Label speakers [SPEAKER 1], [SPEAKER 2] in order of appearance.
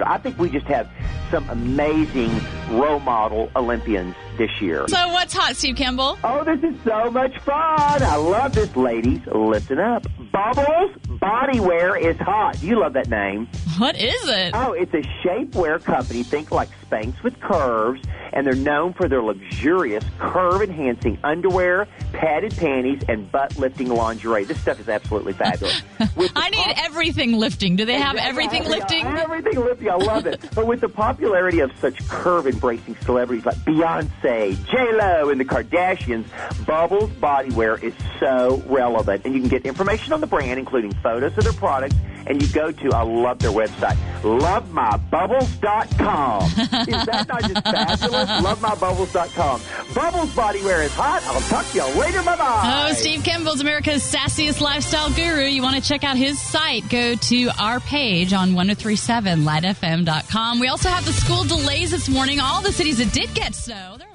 [SPEAKER 1] I think we just have some amazing role model Olympians this year.
[SPEAKER 2] So what's hot, Steve Kimball?
[SPEAKER 1] Oh, this is so much fun. I love this, ladies. Listen up. Bubbles Bodywear is hot. You love that name.
[SPEAKER 2] What is it?
[SPEAKER 1] Oh, it's a shapewear company. Think like Spanx with curves. And they're known for their luxurious, curve-enhancing underwear, padded panties, and butt-lifting lingerie. This stuff is absolutely fabulous.
[SPEAKER 2] I need everything lifting. Do they have everything lifting?
[SPEAKER 1] Everything lifting. I love it. But with the popularity of such curve-embracing celebrities like Beyonce, J-Lo, and the Kardashians, Bubbles Bodywear is so relevant. And you can get information on the brand, including photos of their products, and you go to, I love their website, lovemybubbles.com. Is that not just fabulous? Lovemybubbles.com. Bubbles Bodywear is hot. I'll talk to y'all later. Bye-bye.
[SPEAKER 2] Oh, Steve Kimball's America's sassiest lifestyle guru. You want to check out his site, go to our page on 1037lightfm.com. We also have the school delays this morning. All the cities that did get snow, they're